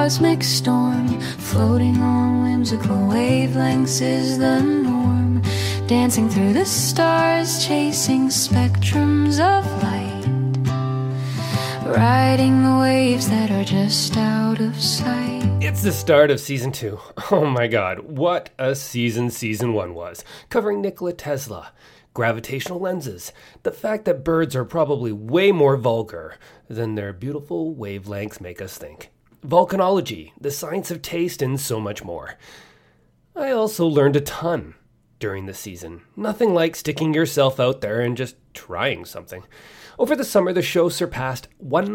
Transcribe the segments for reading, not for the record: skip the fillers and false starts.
cosmic storm. Floating on whimsical wavelengths is the norm. Dancing through the stars, chasing spectrums of light. Riding the waves that are just out of sight. It's the start of Season 2. Oh my god, what a season 1 was. Covering Nikola Tesla, gravitational lenses, the fact that birds are probably way more vulgar than their beautiful wavelengths make us think. Volcanology, the science of taste, and so much more. I also learned a ton during the season. Nothing like sticking yourself out there and just trying something. Over the summer, the show surpassed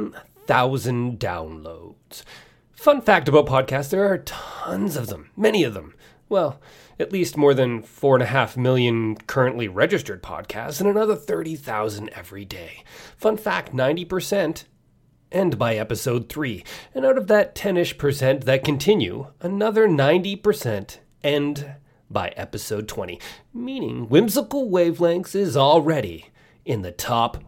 1,000 downloads. Fun fact about podcasts, there are tons of them, many of them. Well, at least more than 4.5 million currently registered podcasts and another 30,000 every day. Fun fact, 90% end by episode 3. And out of that 10-ish% that continue, another 90% end by episode 20. Meaning Whimsical Wavelengths is already in the top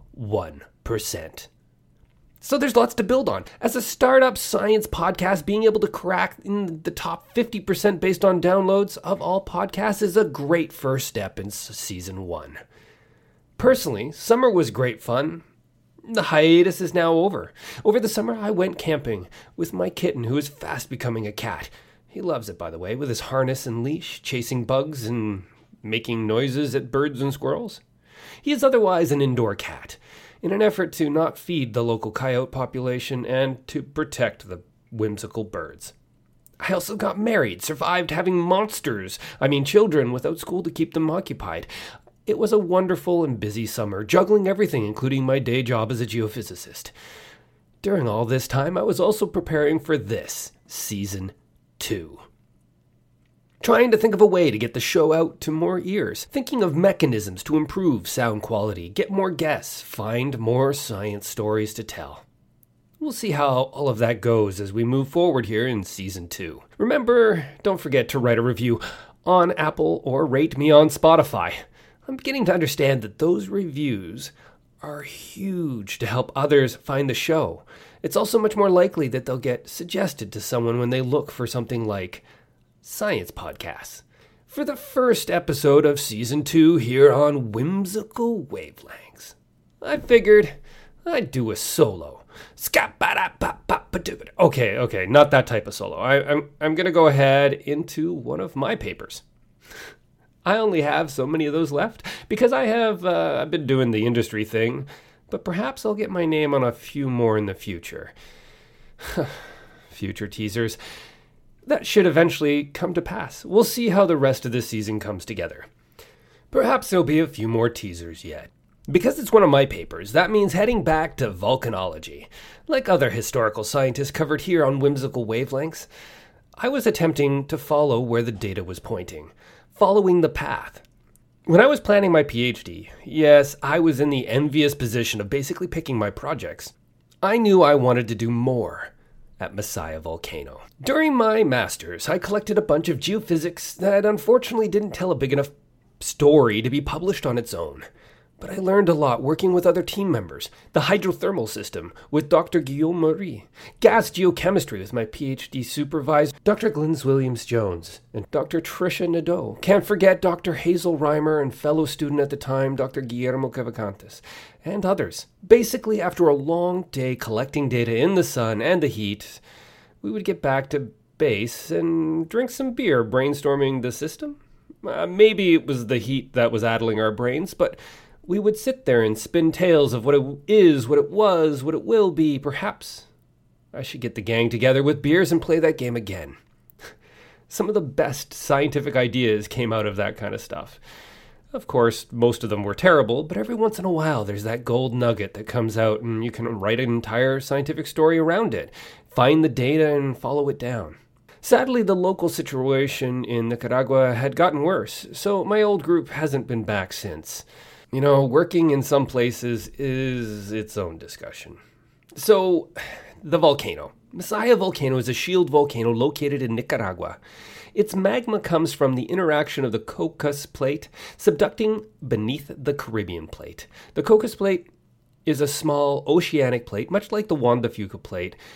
1%. So there's lots to build on. As a startup science podcast, being able to crack in the top 50% based on downloads of all podcasts is a great first step in season 1. Personally, summer was great fun. The hiatus is now over. Over the summer, I went camping with my kitten, who is fast becoming a cat. He loves it, by the way, with his harness and leash, chasing bugs and making noises at birds and squirrels. He is otherwise an indoor cat, in an effort to not feed the local coyote population and to protect the whimsical birds. I also got married, survived having children without school to keep them occupied. It was a wonderful and busy summer, juggling everything, including my day job as a geophysicist. During all this time, I was also preparing for this, Season 2. Trying to think of a way to get the show out to more ears, thinking of mechanisms to improve sound quality, get more guests, find more science stories to tell. We'll see how all of that goes as we move forward here in Season 2. Remember, don't forget to write a review on Apple or rate me on Spotify. I'm beginning to understand that those reviews are huge to help others find the show. It's also much more likely that they'll get suggested to someone when they look for something like science podcasts. For the first episode of Season 2 here on Whimsical Wavelengths, I figured I'd do a solo. Okay, not that type of solo. I'm going to go ahead into one of my papers. I only have so many of those left because I've been doing the industry thing, but perhaps I'll get my name on a few more in the future. Future teasers. That should eventually come to pass. We'll see how the rest of this season comes together. Perhaps there'll be a few more teasers yet. Because it's one of my papers, that means heading back to volcanology. Like other historical scientists covered here on Whimsical Wavelengths, I was attempting to follow where the data was pointing, following the path. When I was planning my PhD, yes, I was in the envious position of basically picking my projects. I knew I wanted to do more at Messiah Volcano. During my master's, I collected a bunch of geophysics that unfortunately didn't tell a big enough story to be published on its own. But I learned a lot working with other team members. The hydrothermal system with Dr. Guillaume Marie. Gas geochemistry with my PhD supervisor, Dr. Glynis Williams-Jones, and Dr. Tricia Nadeau. Can't forget Dr. Hazel Reimer and fellow student at the time, Dr. Guillermo Cavalcantes, and others. Basically, after a long day collecting data in the sun and the heat, we would get back to base and drink some beer brainstorming the system. Maybe it was the heat that was addling our brains, but we would sit there and spin tales of what it is, what it was, what it will be. Perhaps I should get the gang together with beers and play that game again. Some of the best scientific ideas came out of that kind of stuff. Of course, most of them were terrible, but every once in a while there's that gold nugget that comes out and you can write an entire scientific story around it, find the data and follow it down. Sadly, the local situation in Nicaragua had gotten worse, so my old group hasn't been back since. You know, working in some places is its own discussion. So, the volcano. Messiah Volcano is a shield volcano located in Nicaragua. Its magma comes from the interaction of the Cocos Plate subducting beneath the Caribbean Plate. The Cocos Plate is a small oceanic plate, much like the Juan de Fuca Plate,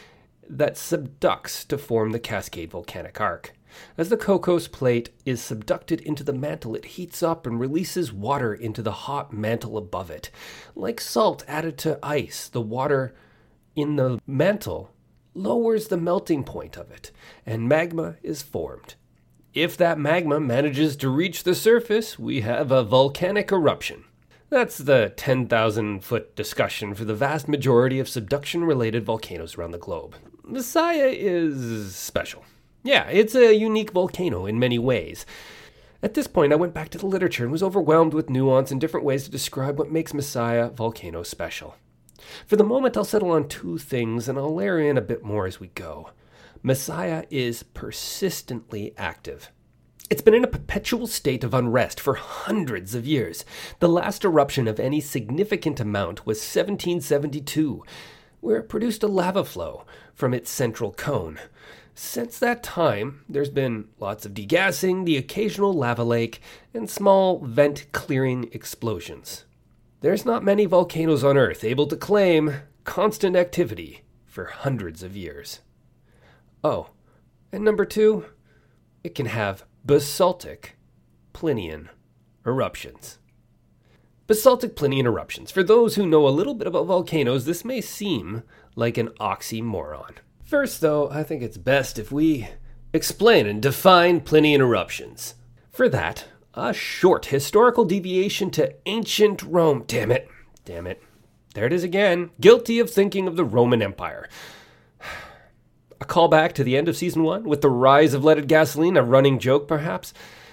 that subducts to form the Cascade Volcanic Arc. As the Cocos Plate is subducted into the mantle, it heats up and releases water into the hot mantle above it. Like salt added to ice, the water in the mantle lowers the melting point of it, and magma is formed. If that magma manages to reach the surface, we have a volcanic eruption. That's the 10,000-foot discussion for the vast majority of subduction-related volcanoes around the globe. Masaya is special. Yeah, it's a unique volcano in many ways. At this point, I went back to the literature and was overwhelmed with nuance and different ways to describe what makes Masaya volcano special. For the moment, I'll settle on two things, and I'll layer in a bit more as we go. Masaya is persistently active. It's been in a perpetual state of unrest for hundreds of years. The last eruption of any significant amount was 1772, where it produced a lava flow from its central cone. Since that time, there's been lots of degassing, the occasional lava lake, and small vent-clearing explosions. There's not many volcanoes on Earth able to claim constant activity for hundreds of years. Oh, and number two, it can have basaltic Plinian eruptions. Basaltic Plinian eruptions. For those who know a little bit about volcanoes, this may seem like an oxymoron. First, though, I think it's best if we explain and define Plinian eruptions. For that, a short historical deviation to ancient Rome. Damn it. There it is again. Guilty of thinking of the Roman Empire. A callback to the end of Season 1 with the rise of leaded gasoline, a running joke perhaps?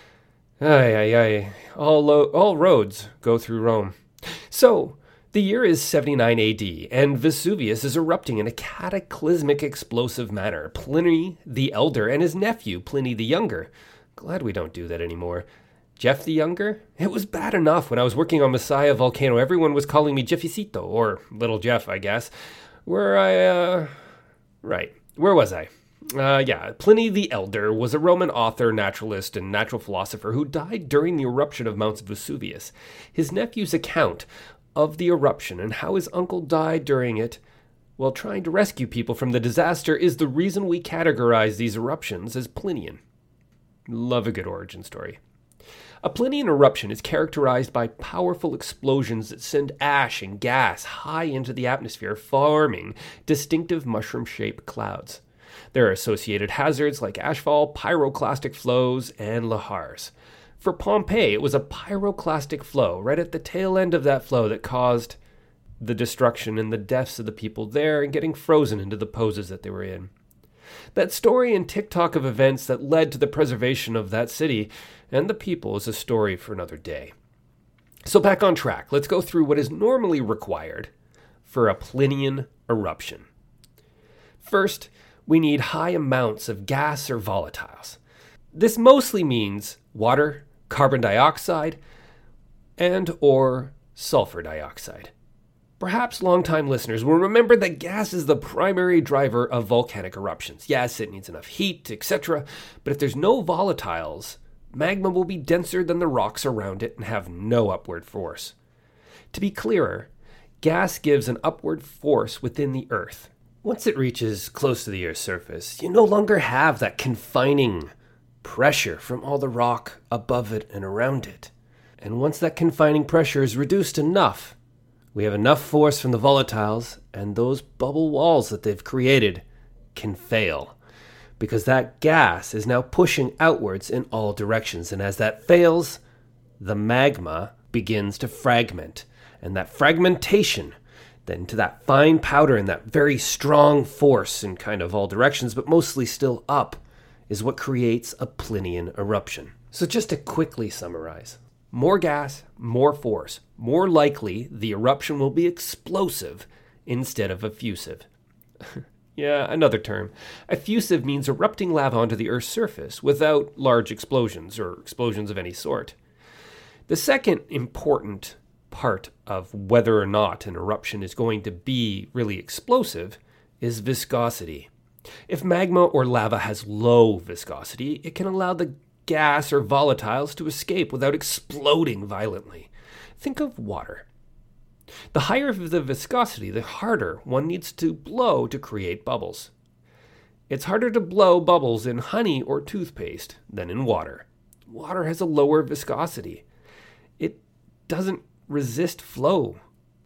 All roads go through Rome. So, the year is 79 AD, and Vesuvius is erupting in a cataclysmic explosive manner. Pliny the Elder and his nephew, Pliny the Younger. Glad we don't do that anymore. Jeff the Younger? It was bad enough when I was working on Masaya Volcano. Everyone was calling me Jeffycito, or Little Jeff, I guess. Where was I? Pliny the Elder was a Roman author, naturalist, and natural philosopher who died during the eruption of Mount Vesuvius. His nephew's account of the eruption and how his uncle died during it while trying to rescue people from the disaster is the reason we categorize these eruptions as Plinian. Love a good origin story. A Plinian eruption is characterized by powerful explosions that send ash and gas high into the atmosphere, forming distinctive mushroom-shaped clouds. There are associated hazards like ashfall, pyroclastic flows, and lahars. For Pompeii, it was a pyroclastic flow right at the tail end of that flow that caused the destruction and the deaths of the people there and getting frozen into the poses that they were in. That story and TikTok of events that led to the preservation of that city and the people is a story for another day. So back on track, let's go through what is normally required for a Plinian eruption. First, we need high amounts of gas or volatiles. This mostly means water, carbon dioxide, and or sulfur dioxide. Perhaps longtime listeners will remember that gas is the primary driver of volcanic eruptions. Yes, it needs enough heat, etc., but if there's no volatiles, magma will be denser than the rocks around it and have no upward force. To be clearer, gas gives an upward force within the Earth. Once it reaches close to the Earth's surface, you no longer have that confining pressure from all the rock above it and around it. And once that confining pressure is reduced enough, we have enough force from the volatiles, and those bubble walls that they've created can fail. Because that gas is now pushing outwards in all directions, and as that fails, the magma begins to fragment. And that fragmentation, then to that fine powder and that very strong force in kind of all directions, but mostly still up, is what creates a Plinian eruption. So just to quickly summarize, more gas, more force. More likely, the eruption will be explosive instead of effusive. Yeah, another term. Effusive means erupting lava onto the Earth's surface without large explosions or explosions of any sort. The second important part of whether or not an eruption is going to be really explosive is viscosity. If magma or lava has low viscosity, it can allow the gas or volatiles to escape without exploding violently. Think of water. The higher the viscosity, the harder one needs to blow to create bubbles. It's harder to blow bubbles in honey or toothpaste than in water. Water has a lower viscosity. It doesn't resist flow.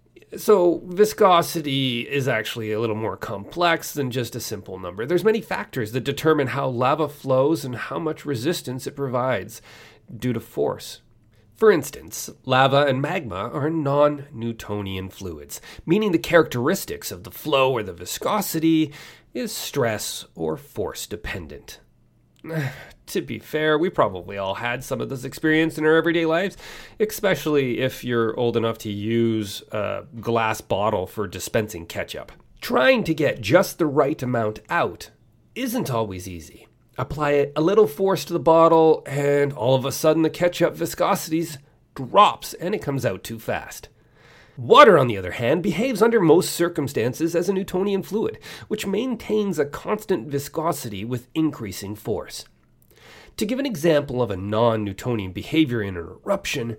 So viscosity is actually a little more complex than just a simple number. There's many factors that determine how lava flows and how much resistance it provides due to force. For instance, lava and magma are non-Newtonian fluids, meaning the characteristics of the flow or the viscosity is stress or force dependent. To be fair, we probably all had some of this experience in our everyday lives, especially if you're old enough to use a glass bottle for dispensing ketchup. Trying to get just the right amount out isn't always easy. Apply a little force to the bottle, and all of a sudden the ketchup viscosity drops and it comes out too fast. Water, on the other hand, behaves under most circumstances as a Newtonian fluid, which maintains a constant viscosity with increasing force. To give an example of a non-Newtonian behavior in an eruption,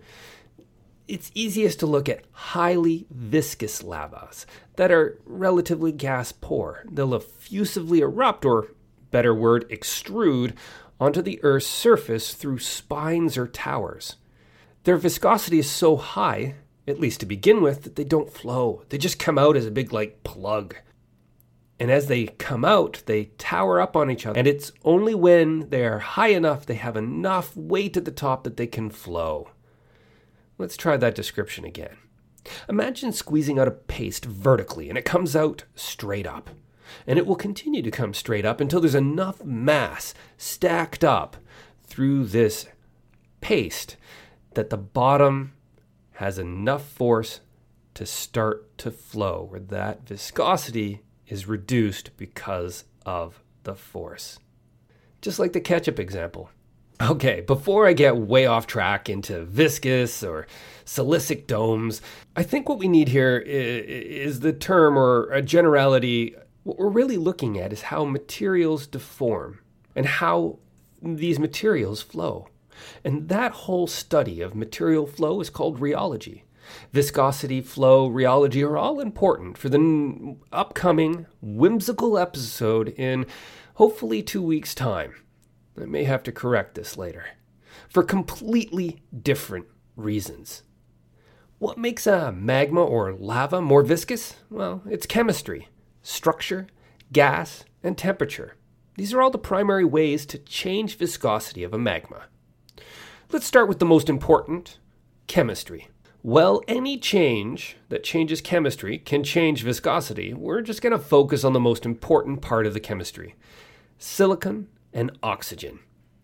it's easiest to look at highly viscous lavas that are relatively gas-poor. They'll effusively erupt, or better word, extrude, onto the Earth's surface through spines or towers. Their viscosity is so high, at least to begin with, that they don't flow. They just come out as a big, plug. And as they come out, they tower up on each other. And it's only when they are high enough, they have enough weight at the top that they can flow. Let's try that description again. Imagine squeezing out a paste vertically, and it comes out straight up. And it will continue to come straight up until there's enough mass stacked up through this paste that the bottom has enough force to start to flow, where that viscosity is reduced because of the force. Just like the ketchup example. Okay, before I get way off track into viscous or silicic domes, I think what we need here is the term, or a generality. What we're really looking at is how materials deform and how these materials flow. And that whole study of material flow is called rheology. Viscosity, flow, rheology are all important for the upcoming whimsical episode in hopefully 2 weeks' time. I may have to correct this later. For completely different reasons. What makes a magma or lava more viscous? Well, it's chemistry, structure, gas, and temperature. These are all the primary ways to change viscosity of a magma. Let's start with the most important, chemistry. Well, any change that changes chemistry can change viscosity. We're just going to focus on the most important part of the chemistry, silicon and oxygen.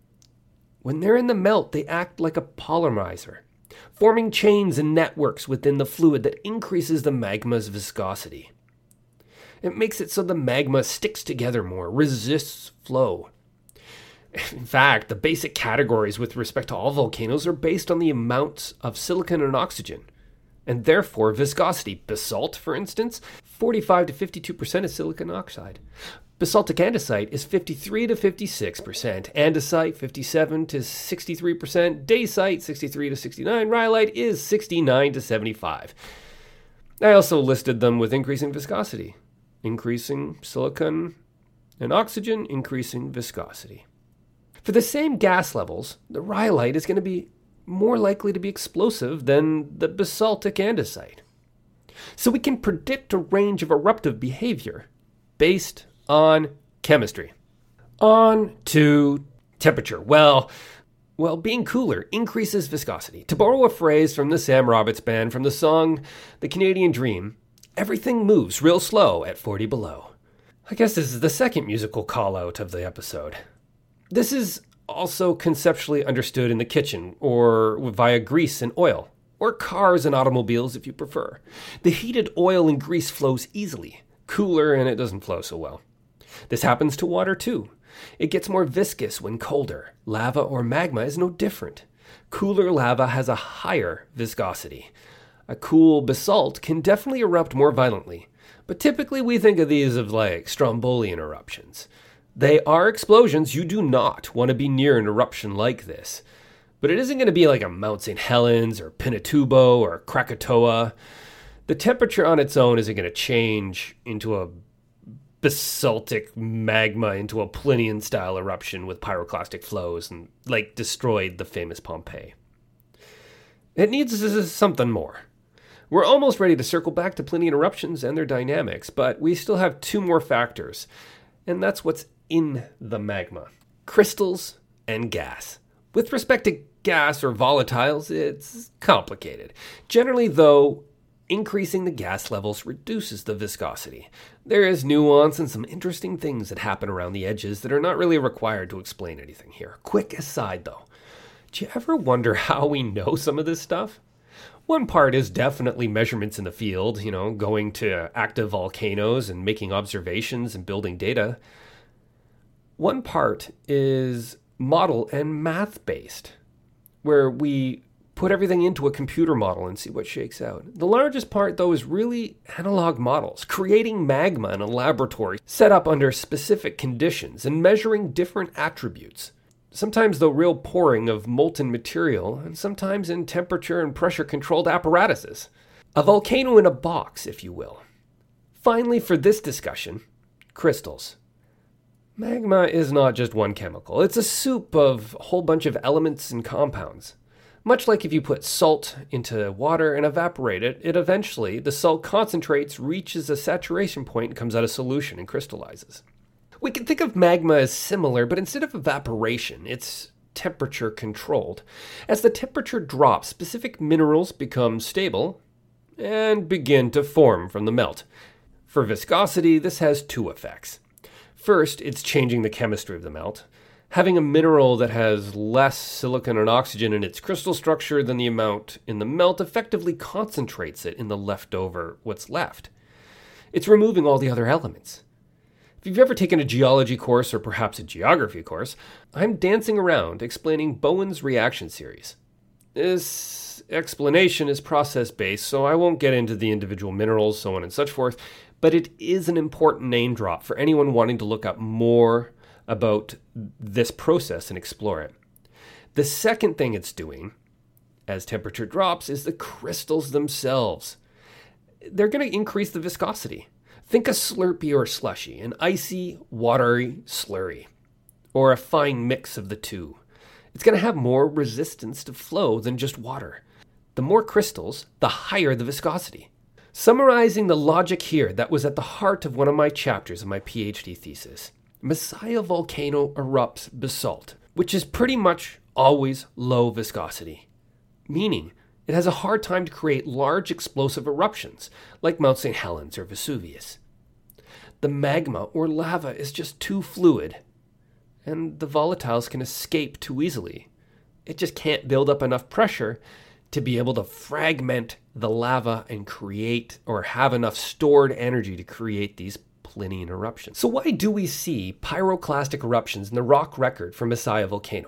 When they're in the melt, they act like a polymerizer, forming chains and networks within the fluid that increases the magma's viscosity. It makes it so the magma sticks together more, resists flow. In fact, the basic categories with respect to all volcanoes are based on the amounts of silicon and oxygen, and therefore viscosity. Basalt, for instance, 45 to 52% is silicon oxide. Basaltic andesite is 53 to 56%, andesite 57 to 63%, dacite 63 to 69, rhyolite is 69 to 75. I also listed them with increasing viscosity, increasing silicon and oxygen, increasing viscosity. For the same gas levels, the rhyolite is going to be more likely to be explosive than the basaltic andesite. So we can predict a range of eruptive behavior based on chemistry. On to temperature. Well, being cooler increases viscosity. To borrow a phrase from the Sam Roberts Band from the song The Canadian Dream, everything moves real slow at 40 below. I guess this is the second musical call-out of the episode. This is also conceptually understood in the kitchen, or via grease and oil, or cars and automobiles if you prefer. The heated oil and grease flows easily, cooler, and it doesn't flow so well. This happens to water too. It gets more viscous when colder. Lava or magma is no different. Cooler lava has a higher viscosity. A cool basalt can definitely erupt more violently, but typically we think of these as like Strombolian eruptions. They are explosions. You do not want to be near an eruption like this. But it isn't going to be like a Mount St. Helens or Pinatubo or Krakatoa. The temperature on its own isn't going to change into a basaltic magma into a Plinian-style eruption with pyroclastic flows and, destroyed the famous Pompeii. It needs something more. We're almost ready to circle back to Plinian eruptions and their dynamics, but we still have two more factors, and that's what's in the magma: crystals and gas. With respect to gas or volatiles, it's complicated. Generally, though, increasing the gas levels reduces the viscosity. There is nuance and some interesting things that happen around the edges that are not really required to explain anything here. Quick aside, though. Do you ever wonder how we know some of this stuff? One part is definitely measurements in the field, going to active volcanoes and making observations and building data. One part is model and math-based, where we put everything into a computer model and see what shakes out. The largest part, though, is really analog models, creating magma in a laboratory set up under specific conditions and measuring different attributes. Sometimes, though, real pouring of molten material, and sometimes in temperature and pressure-controlled apparatuses. A volcano in a box, if you will. Finally, for this discussion, crystals. Magma is not just one chemical. It's a soup of a whole bunch of elements and compounds. Much like if you put salt into water and evaporate it, eventually, the salt concentrates, reaches a saturation point, comes out of solution and crystallizes. We can think of magma as similar, but instead of evaporation, it's temperature controlled. As the temperature drops, specific minerals become stable and begin to form from the melt. For viscosity, this has two effects. First, it's changing the chemistry of the melt. Having a mineral that has less silicon and oxygen in its crystal structure than the amount in the melt effectively concentrates it in the leftover what's left. It's removing all the other elements. If you've ever taken a geology course or perhaps a geography course, I'm dancing around explaining Bowen's reaction series. This explanation is process-based, so I won't get into the individual minerals, so on and such forth, but it is an important name drop for anyone wanting to look up more about this process and explore it. The second thing it's doing, as temperature drops, is the crystals themselves. They're going to increase the viscosity. Think a Slurpee or slushy, an icy, watery slurry, or a fine mix of the two. It's going to have more resistance to flow than just water. The more crystals, the higher the viscosity. Summarizing the logic here that was at the heart of one of my chapters of my PhD thesis. Messiah volcano erupts basalt, which is pretty much always low viscosity, meaning it has a hard time to create large explosive eruptions like Mount St. Helens or Vesuvius. The magma or lava is just too fluid, and the volatiles can escape too easily. It just can't build up enough pressure to be able to fragment the lava and create or have enough stored energy to create these Plinian eruptions. So why do we see pyroclastic eruptions in the rock record for Messiah volcano?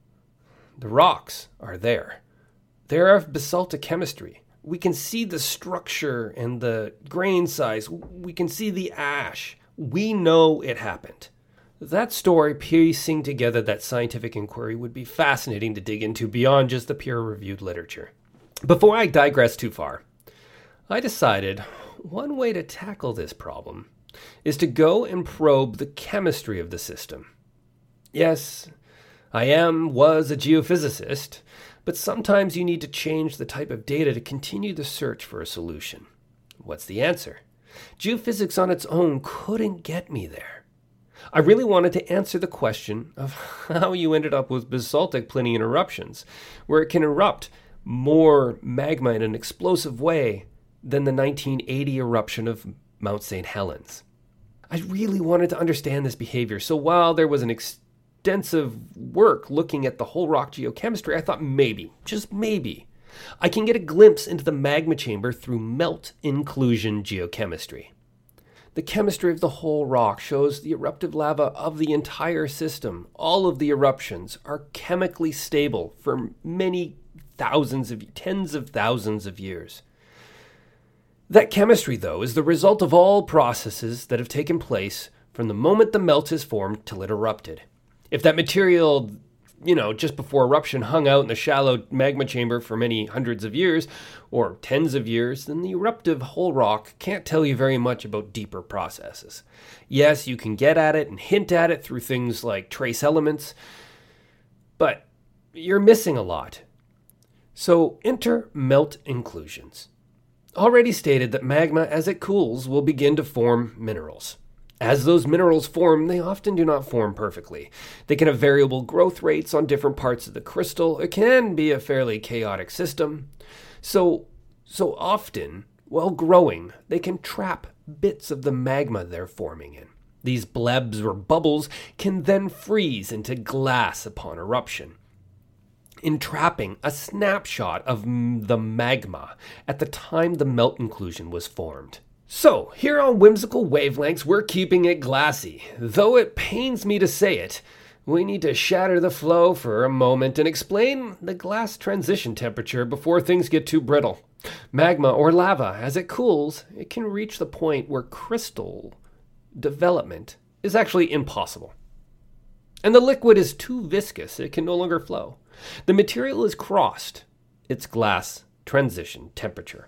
The rocks are there. They're of basaltic chemistry. We can see the structure and the grain size. We can see the ash. We know it happened. That story, piecing together that scientific inquiry, would be fascinating to dig into beyond just the peer-reviewed literature. Before I digress too far, I decided one way to tackle this problem is to go and probe the chemistry of the system. Yes, I was a geophysicist, but sometimes you need to change the type of data to continue the search for a solution. What's the answer? Geophysics on its own couldn't get me there. I really wanted to answer the question of how you ended up with basaltic Plinian eruptions, where it can erupt more magma in an explosive way than the 1980 eruption of Mount St. Helens. I really wanted to understand this behavior, so while there was an extensive work looking at the whole rock geochemistry, I thought maybe, just maybe, I can get a glimpse into the magma chamber through melt inclusion geochemistry. The chemistry of the whole rock shows the eruptive lava of the entire system. All of the eruptions are chemically stable for many tens of thousands of years. That chemistry, though, is the result of all processes that have taken place from the moment the melt is formed till it erupted. If that material just before eruption hung out in the shallow magma chamber for many hundreds of years, or tens of years, then the eruptive whole rock can't tell you very much about deeper processes. Yes, you can get at it and hint at it through things like trace elements, but you're missing a lot. So enter melt inclusions. Already stated that magma, as it cools, will begin to form minerals. As those minerals form, they often do not form perfectly. They can have variable growth rates on different parts of the crystal. It can be a fairly chaotic system. So often, while growing, they can trap bits of the magma they're forming in. These blebs or bubbles can then freeze into glass upon eruption, entrapping a snapshot of the magma at the time the melt inclusion was formed. So, here on Whimsical Wavelengths, we're keeping it glassy. Though it pains me to say it, we need to shatter the flow for a moment and explain the glass transition temperature before things get too brittle. Magma, or lava, as it cools, it can reach the point where crystal development is actually impossible. And the liquid is too viscous, it can no longer flow. The material is crossed its glass transition temperature.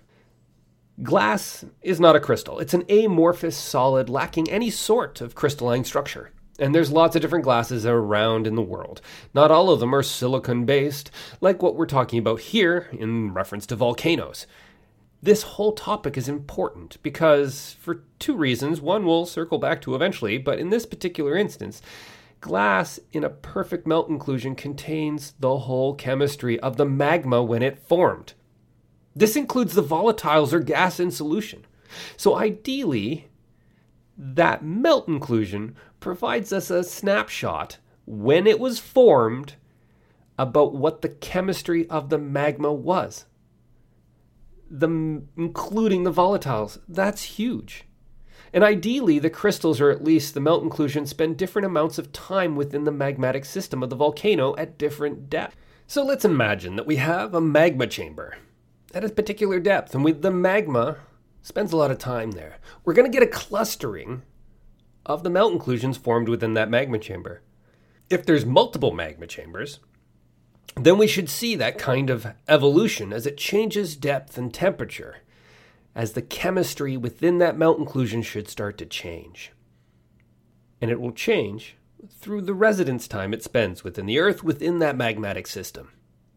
Glass is not a crystal. It's an amorphous solid lacking any sort of crystalline structure. And there's lots of different glasses around in the world. Not all of them are silicon-based, like what we're talking about here in reference to volcanoes. This whole topic is important because, for two reasons, one we'll circle back to eventually, but in this particular instance, glass in a perfect melt inclusion contains the whole chemistry of the magma when it formed. This includes the volatiles or gas in solution. So ideally, that melt inclusion provides us a snapshot when it was formed about what the chemistry of the magma was. Including the volatiles. That's huge. And ideally, the crystals, or at least the melt inclusion, spend different amounts of time within the magmatic system of the volcano at different depths. So let's imagine that we have a magma chamber at a particular depth, and the magma spends a lot of time there. We're going to get a clustering of the melt inclusions formed within that magma chamber. If there's multiple magma chambers, then we should see that kind of evolution as it changes depth and temperature, as the chemistry within that melt inclusion should start to change. And it will change through the residence time it spends within the Earth, within that magmatic system.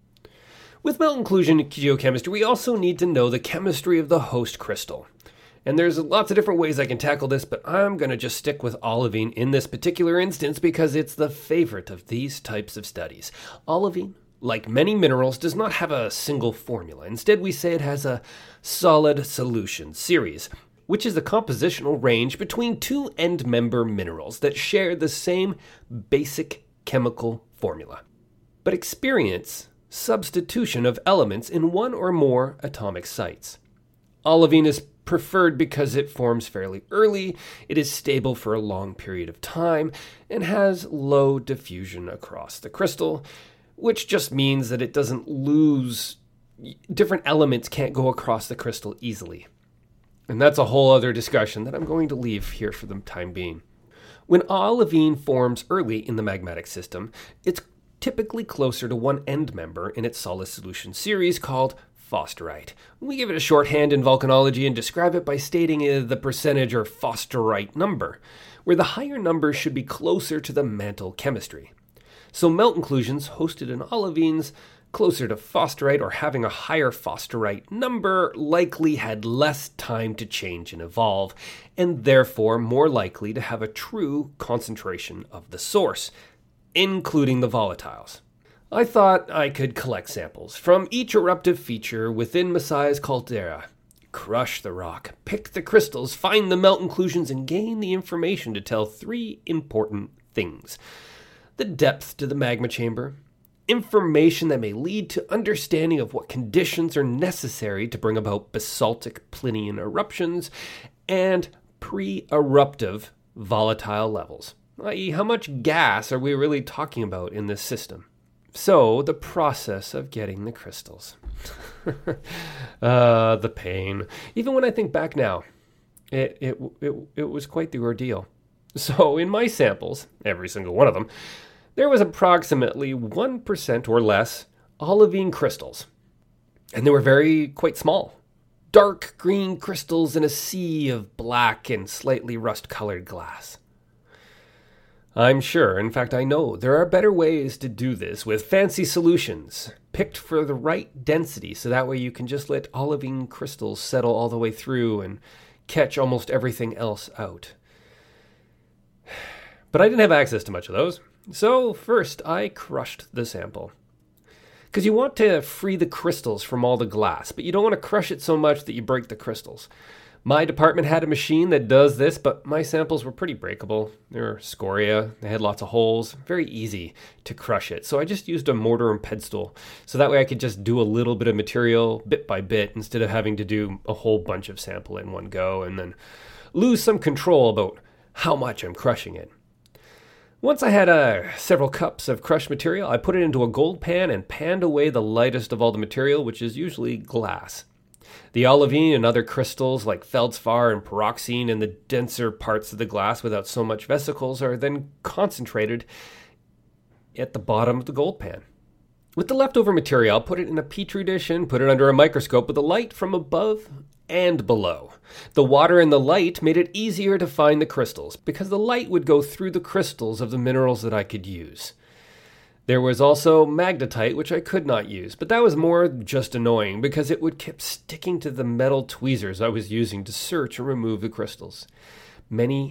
With melt inclusion geochemistry, we also need to know the chemistry of the host crystal. And there's lots of different ways I can tackle this, but I'm going to just stick with olivine in this particular instance because it's the favorite of these types of studies. Olivine, like many minerals, does not have a single formula. Instead, we say it has a solid solution series, which is a compositional range between two end-member minerals that share the same basic chemical formula, but experience substitution of elements in one or more atomic sites. Olivine is preferred because it forms fairly early, it is stable for a long period of time, and has low diffusion across the crystal, which just means that it doesn't lose. Different elements can't go across the crystal easily. And that's a whole other discussion that I'm going to leave here for the time being. When olivine forms early in the magmatic system, it's typically closer to one end member in its solid solution series called fosterite. We give it a shorthand in volcanology and describe it by stating the percentage or fosterite number, where the higher number should be closer to the mantle chemistry. So melt inclusions hosted in olivines closer to fosterite or having a higher fosterite number likely had less time to change and evolve, and therefore more likely to have a true concentration of the source, including the volatiles. I thought I could collect samples from each eruptive feature within Messiah's caldera, crush the rock, pick the crystals, find the melt inclusions, and gain the information to tell three important things: the depth to the magma chamber, information that may lead to understanding of what conditions are necessary to bring about basaltic Plinian eruptions, and pre-eruptive volatile levels, i.e. how much gas are we really talking about in this system. So, the process of getting the crystals. The pain. Even when I think back now, it was quite the ordeal. So, in my samples, every single one of them, there was approximately 1% or less olivine crystals. And they were quite small. Dark green crystals in a sea of black and slightly rust-colored glass. I'm sure, in fact I know, there are better ways to do this with fancy solutions, picked for the right density, so that way you can just let olivine crystals settle all the way through and catch almost everything else out. But I didn't have access to much of those, so first I crushed the sample. Because you want to free the crystals from all the glass, but you don't want to crush it so much that you break the crystals. My department had a machine that does this, but my samples were pretty breakable. They were scoria, they had lots of holes, very easy to crush it. So I just used a mortar and pestle, so that way I could just do a little bit of material bit by bit instead of having to do a whole bunch of sample in one go and then lose some control about how much I'm crushing it. Once I had several cups of crushed material, I put it into a gold pan and panned away the lightest of all the material, which is usually glass. The olivine and other crystals like feldspar and pyroxene in the denser parts of the glass without so much vesicles are then concentrated at the bottom of the gold pan. With the leftover material, I'll put it in a petri dish and put it under a microscope with the light from above and below. The water and the light made it easier to find the crystals because the light would go through the crystals of the minerals that I could use. There was also magnetite, which I could not use, but that was more just annoying because it would keep sticking to the metal tweezers I was using to search and remove the crystals. Many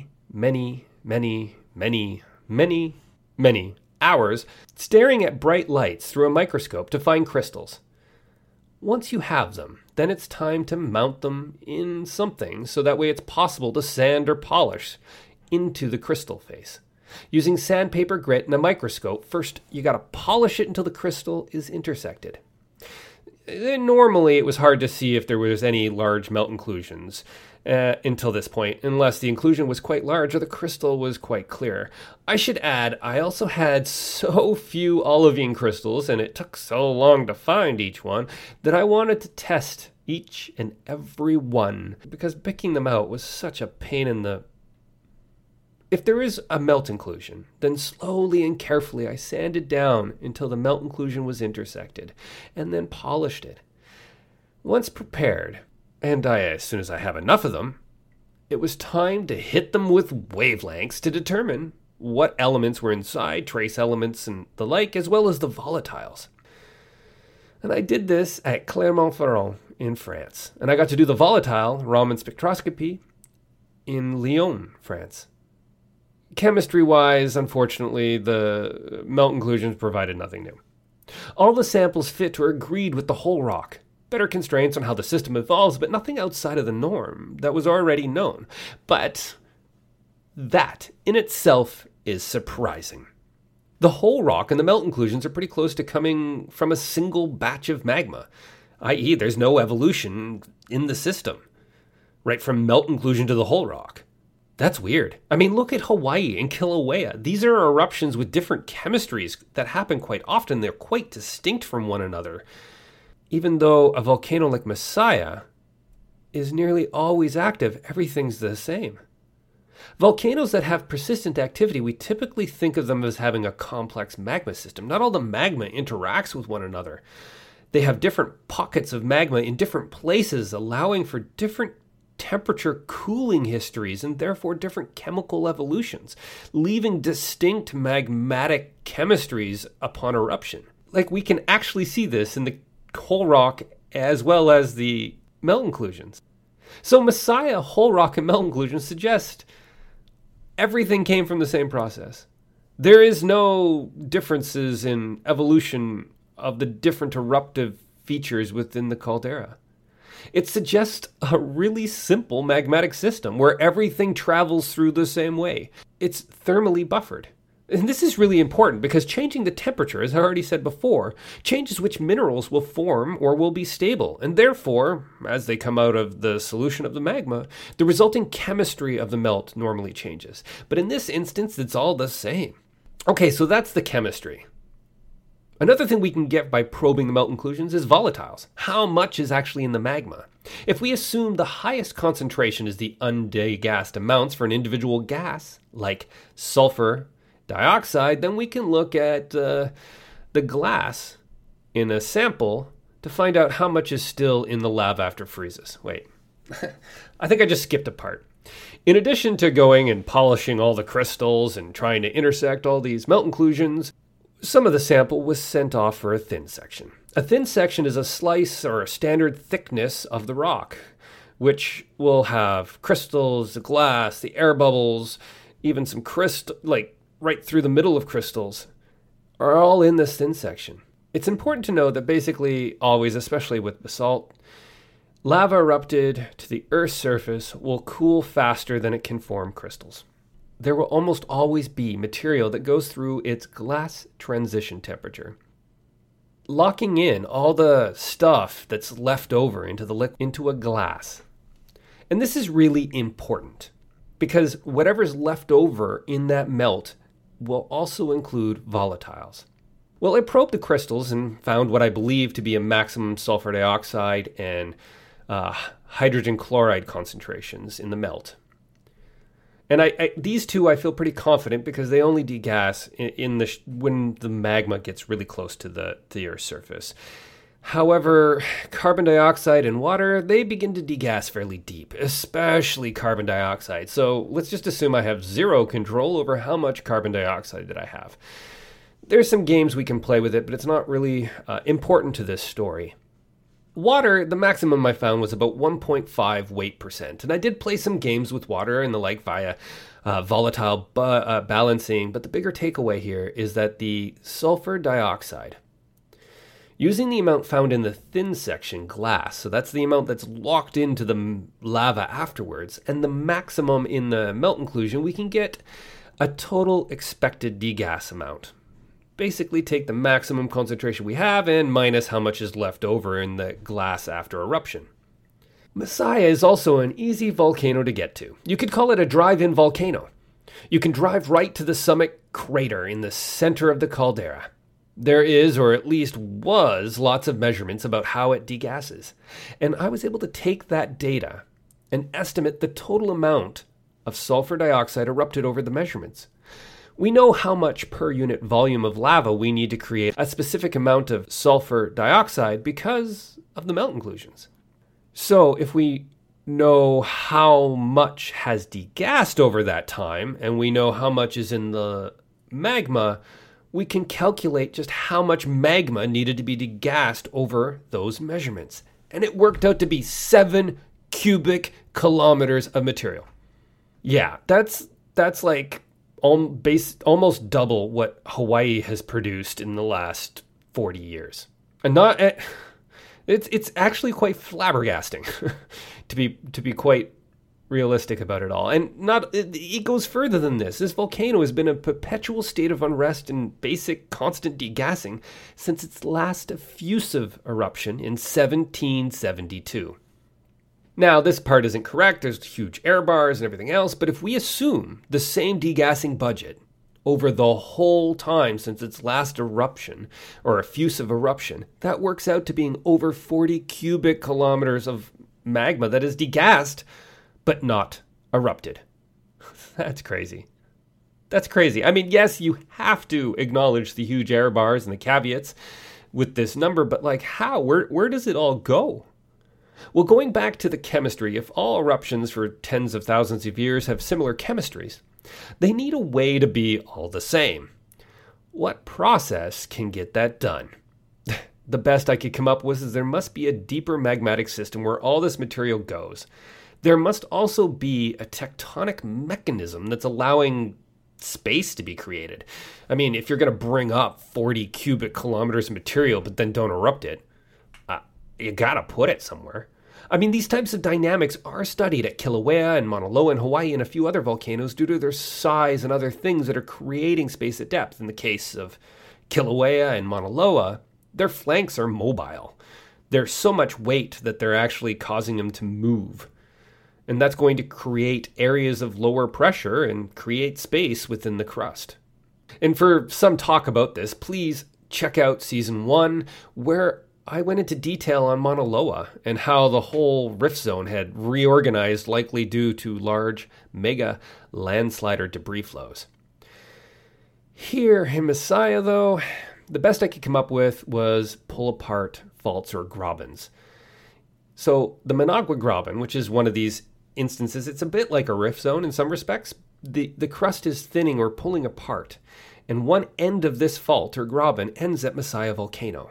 hours staring at bright lights through a microscope to find crystals. Once you have them, then it's time to mount them in something so that way it's possible to sand or polish into the crystal face. Using sandpaper grit and a microscope, first you gotta polish it until the crystal is intersected. Normally it was hard to see if there was any large melt inclusions until this point, unless the inclusion was quite large or the crystal was quite clear. I should add, I also had so few olivine crystals, and it took so long to find each one, that I wanted to test each and every one, because picking them out was such a pain in the... If there is a melt inclusion, then slowly and carefully I sanded down until the melt inclusion was intersected, and then polished it. Once prepared, and as soon as I have enough of them, it was time to hit them with wavelengths to determine what elements were inside, trace elements and the like, as well as the volatiles. And I did this at Clermont-Ferrand in France, and I got to do the volatile Raman spectroscopy in Lyon, France. Chemistry-wise, unfortunately, the melt inclusions provided nothing new. All the samples fit or agreed with the whole rock. Better constraints on how the system evolves, but nothing outside of the norm that was already known. But that, in itself, is surprising. The whole rock and the melt inclusions are pretty close to coming from a single batch of magma, i.e. there's no evolution in the system, right from melt inclusion to the whole rock. That's weird. I mean, look at Hawaii and Kilauea. These are eruptions with different chemistries that happen quite often. They're quite distinct from one another. Even though a volcano like Masaya is nearly always active, everything's the same. Volcanoes that have persistent activity, we typically think of them as having a complex magma system. Not all the magma interacts with one another. They have different pockets of magma in different places, allowing for different temperature cooling histories and therefore different chemical evolutions, leaving distinct magmatic chemistries upon eruption. Like, we can actually see this in the whole rock as well as the melt inclusions. So Masaya, whole rock, and melt inclusions suggest everything came from the same process. There is no differences in evolution of the different eruptive features within the caldera. It suggests a really simple magmatic system where everything travels through the same way. It's thermally buffered. And this is really important because changing the temperature, as I already said before, changes which minerals will form or will be stable. And therefore, as they come out of the solution of the magma, the resulting chemistry of the melt normally changes. But in this instance, it's all the same. Okay, so that's the chemistry. Another thing we can get by probing the melt inclusions is volatiles. How much is actually in the magma? If we assume the highest concentration is the undegassed amounts for an individual gas, like sulfur dioxide, then we can look at the glass in a sample to find out how much is still in the lava after it freezes. Wait, I think I just skipped a part. In addition to going and polishing all the crystals and trying to intersect all these melt inclusions, some of the sample was sent off for a thin section. A thin section is a slice or a standard thickness of the rock, which will have crystals, the glass, the air bubbles, even some crystal, like right through the middle of crystals, are all in this thin section. It's important to know that basically always, especially with basalt, lava erupted to the Earth's surface will cool faster than it can form crystals. There will almost always be material that goes through its glass transition temperature, locking in all the stuff that's left over into a glass. And this is really important because whatever's left over in that melt will also include volatiles. Well, I probed the crystals and found what I believe to be a maximum sulfur dioxide and hydrogen chloride concentrations in the melt. And these two I feel pretty confident because they only degas when the magma gets really close to the Earth's surface. However, carbon dioxide and water, they begin to degas fairly deep, especially carbon dioxide. So let's just assume I have zero control over how much carbon dioxide that I have. There's some games we can play with it, but it's not really important to this story. Water, the maximum I found was about 1.5 weight percent, and I did play some games with water and the like via volatile balancing, but the bigger takeaway here is that the sulfur dioxide, using the amount found in the thin section glass, so that's the amount that's locked into the lava afterwards, and the maximum in the melt inclusion, we can get a total expected degas amount. Basically take the maximum concentration we have and minus how much is left over in the glass after eruption. Masaya is also an easy volcano to get to. You could call it a drive-in volcano. You can drive right to the summit crater in the center of the caldera. There is, or at least was, lots of measurements about how it degasses. And I was able to take that data and estimate the total amount of sulfur dioxide erupted over the measurements. We know how much per unit volume of lava we need to create a specific amount of sulfur dioxide because of the melt inclusions. So if we know how much has degassed over that time, and we know how much is in the magma, we can calculate just how much magma needed to be degassed over those measurements. And it worked out to be 7 cubic kilometers of material. Yeah, that's like almost double what Hawaii has produced in the last 40 years. And it's actually quite flabbergasting to be quite realistic about it all. And it goes further than this. This volcano has been in a perpetual state of unrest and basic constant degassing since its last effusive eruption in 1772. Now, this part isn't correct. There's huge air bars and everything else, but if we assume the same degassing budget over the whole time since its last eruption, or effusive eruption, that works out to being over 40 cubic kilometers of magma that is degassed, but not erupted. That's crazy. That's crazy. I mean, yes, you have to acknowledge the huge air bars and the caveats with this number, but like how? Where does it all go? Well, going back to the chemistry, if all eruptions for tens of thousands of years have similar chemistries, they need a way to be all the same. What process can get that done? The best I could come up with is there must be a deeper magmatic system where all this material goes. There must also be a tectonic mechanism that's allowing space to be created. I mean, if you're going to bring up 40 cubic kilometers of material but then don't erupt it, you gotta put it somewhere. I mean, these types of dynamics are studied at Kilauea and Mauna Loa in Hawaii and a few other volcanoes due to their size and other things that are creating space at depth. In the case of Kilauea and Mauna Loa, their flanks are mobile. There's so much weight that they're actually causing them to move. And that's going to create areas of lower pressure and create space within the crust. And for some talk about this, please check out Season 1, where I went into detail on Mauna Loa and how the whole rift zone had reorganized, likely due to large mega landslider debris flows. Here in Messiah, though, the best I could come up with was pull apart faults or grabens. So the Managua Graben, which is one of these instances, it's a bit like a rift zone in some respects. The crust is thinning or pulling apart, and one end of this fault or graben ends at Messiah Volcano.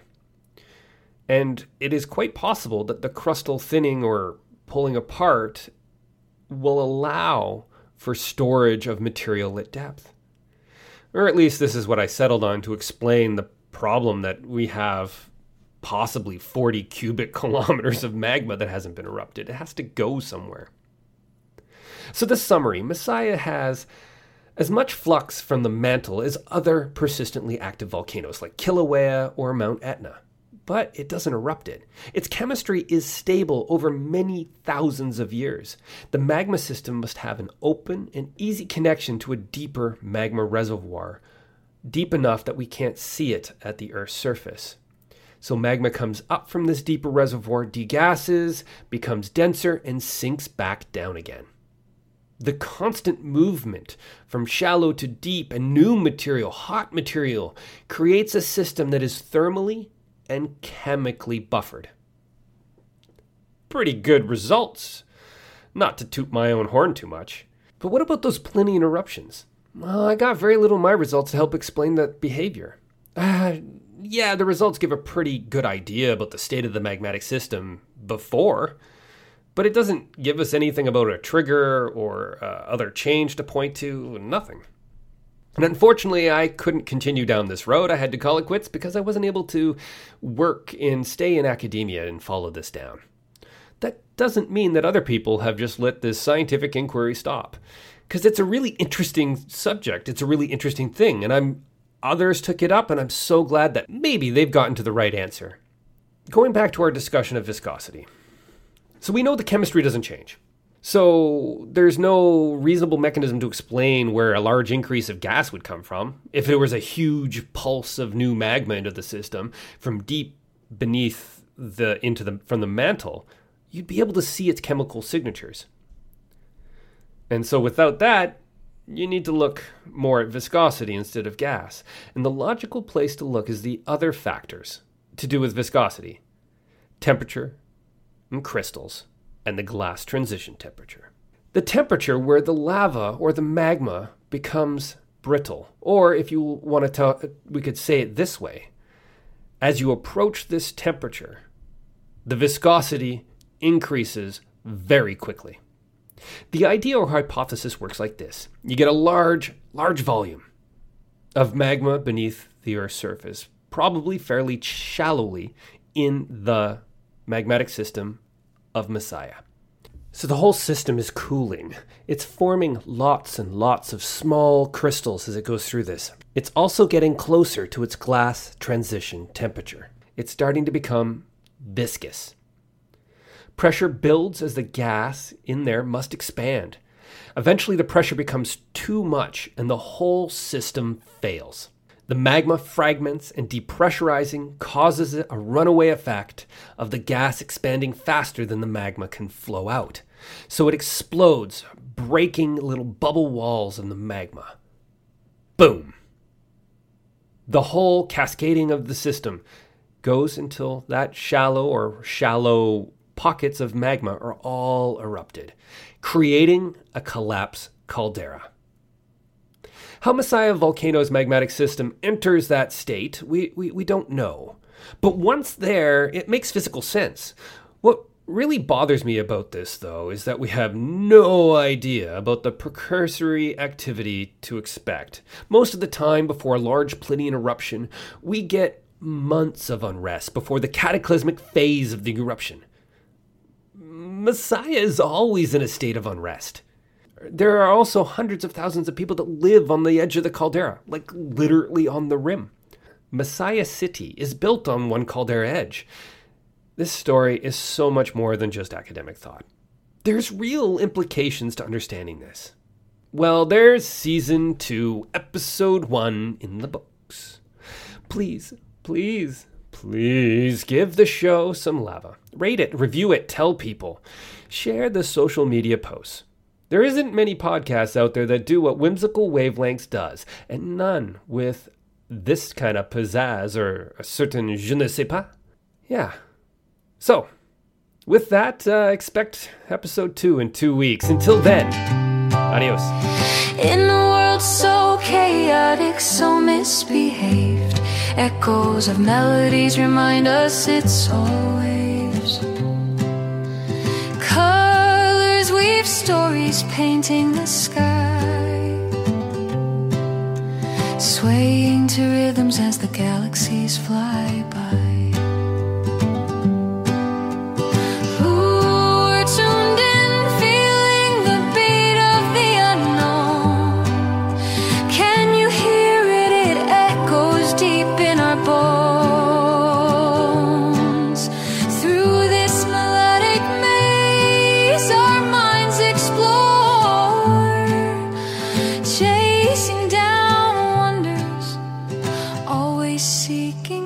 And it is quite possible that the crustal thinning or pulling apart will allow for storage of material at depth. Or at least this is what I settled on to explain the problem that we have possibly 40 cubic kilometers of magma that hasn't been erupted. It has to go somewhere. So the summary, Messiah has as much flux from the mantle as other persistently active volcanoes like Kilauea or Mount Etna. But it doesn't erupt it. Its chemistry is stable over many thousands of years. The magma system must have an open and easy connection to a deeper magma reservoir, deep enough that we can't see it at the Earth's surface. So magma comes up from this deeper reservoir, degasses, becomes denser, and sinks back down again. The constant movement from shallow to deep and new material, hot material, creates a system that is thermally and chemically buffered. Pretty good results. Not to toot my own horn too much. But what about those Plinian eruptions? Well, I got very little in my results to help explain that behavior. Yeah, the results give a pretty good idea about the state of the magmatic system before, but it doesn't give us anything about a trigger or other change to point to, nothing. And unfortunately, I couldn't continue down this road. I had to call it quits because I wasn't able to work and stay in academia and follow this down. That doesn't mean that other people have just let this scientific inquiry stop, because it's a really interesting subject. It's a really interesting thing, and others took it up, and I'm so glad that maybe they've gotten to the right answer. Going back to our discussion of viscosity. So we know the chemistry doesn't change. So there's no reasonable mechanism to explain where a large increase of gas would come from. If there was a huge pulse of new magma into the system from deep beneath from the mantle, you'd be able to see its chemical signatures. And so without that, you need to look more at viscosity instead of gas. And the logical place to look is the other factors to do with viscosity: temperature and crystals, and the glass transition temperature. The temperature where the lava or the magma becomes brittle, or if you want to we could say it this way: as you approach this temperature, the viscosity increases very quickly. The idea or hypothesis works like this. You get a large volume of magma beneath the Earth's surface, probably fairly shallowly in the magmatic system of Messiah. So the whole system is cooling. It's forming lots and lots of small crystals as it goes through this. It's also getting closer to its glass transition temperature. It's starting to become viscous. Pressure builds as the gas in there must expand. Eventually the pressure becomes too much and the whole system fails. The magma fragments, and depressurizing causes a runaway effect of the gas expanding faster than the magma can flow out. So it explodes, breaking little bubble walls in the magma. Boom! The whole cascading of the system goes until that shallow pockets of magma are all erupted, creating a collapse caldera. How Messiah Volcano's magmatic system enters that state, we don't know. But once there, it makes physical sense. What really bothers me about this, though, is that we have no idea about the precursory activity to expect. Most of the time, before a large Plinian eruption, we get months of unrest before the cataclysmic phase of the eruption. Messiah is always in a state of unrest. There are also hundreds of thousands of people that live on the edge of the caldera, like literally on the rim. Messiah City is built on one caldera edge. This story is so much more than just academic thought. There's real implications to understanding this. Well, there's Season 2, Episode 1 in the books. Please give the show some lava. Rate it, review it, tell people. Share the social media posts. There isn't many podcasts out there that do what Whimsical Wavelengths does, and none with this kind of pizzazz or a certain je ne sais pas. Yeah. So, with that, expect episode 2 in 2 weeks. Until then, adios. In a world so chaotic, so misbehaved, echoes of melodies remind us it's always colors weave stories painting the sky, swaying to rhythms as the galaxies fly by. Chasing down wonders, always seeking